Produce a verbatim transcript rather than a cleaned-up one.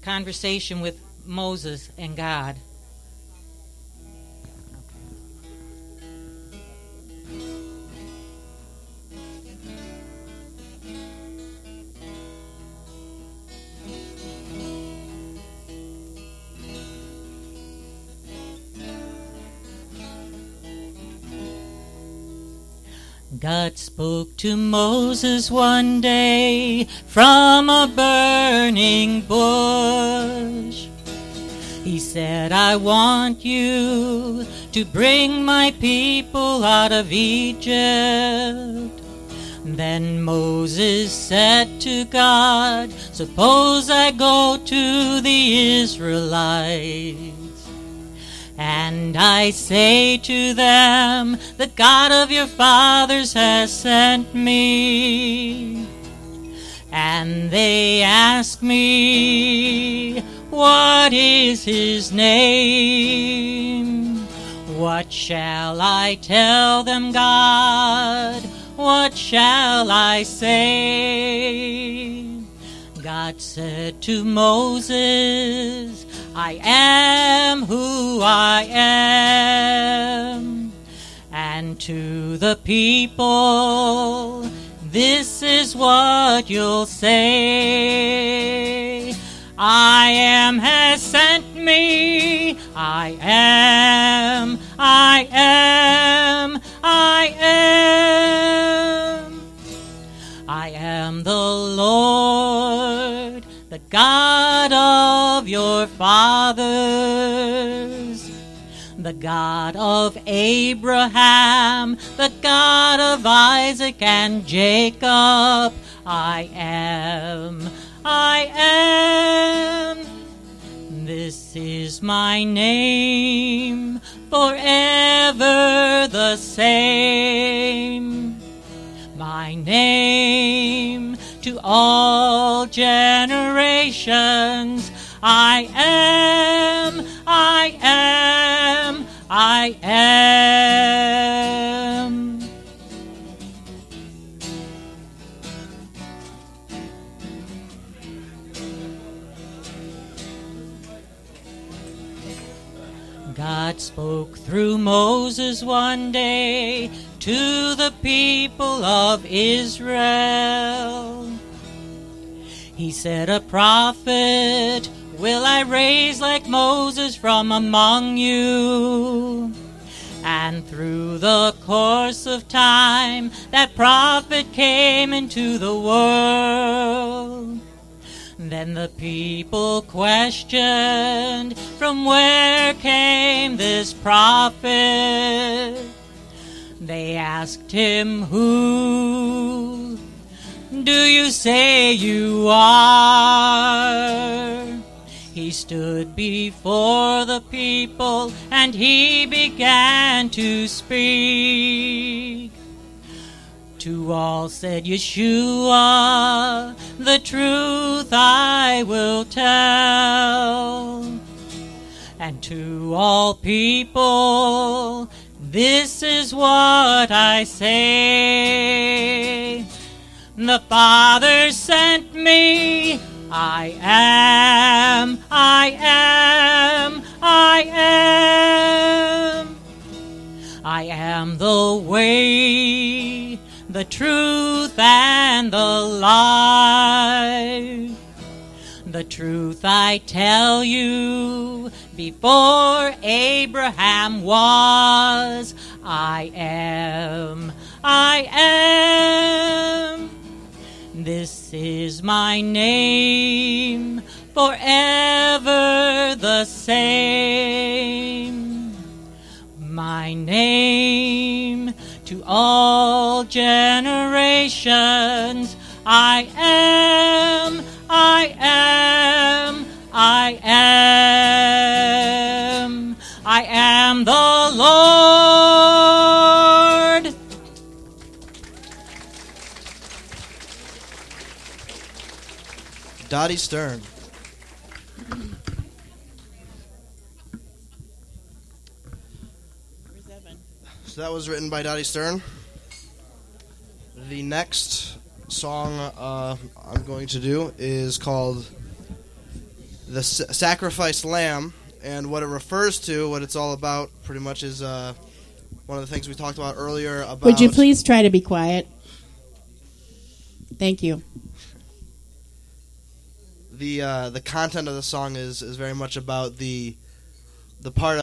conversation with Moses and God. God spoke to Moses one day from a burning bush. He said, I want you to bring my people out of Egypt. Then Moses said to God, suppose I go to the Israelites, and I say to them, the God of your fathers has sent me. And they ask me, what is his name? What shall I tell them, God? What shall I say? God said to Moses, I am who I am. And to the people, this is what you'll say. I am has sent me. I am, I am, I am. I am the Lord, the God of your fathers, the God of Abraham, the God of Isaac and Jacob. I am, I am. This is my name, forever the same. My name to all generations. I am, I am, I am. God spoke through Moses one day to the people of Israel. He said, a prophet will I raise like Moses from among you. And through the course of time, that prophet came into the world. Then the people questioned, from where came this prophet? They asked him, who do you say you are? He stood before the people and he began to speak. To all said Yeshua, the truth I will tell. And to all people, this is what I say. The Father sent me. I am, I am, I am. I am the way, the truth, and the life. The truth I tell you, before Abraham was, I am, I am. This is my name, forever the same. My name to all generations. I am, I am, I am. I am the Lord. Dottie Stern. So that was written by Dottie Stern. The next song uh, I'm going to do is called the s- sacrificed lamb, and what it refers to, what it's all about, pretty much is uh, one of the things we talked about earlier. About Would you please try to be quiet? Thank you. The uh, the content of the song is is very much about the the part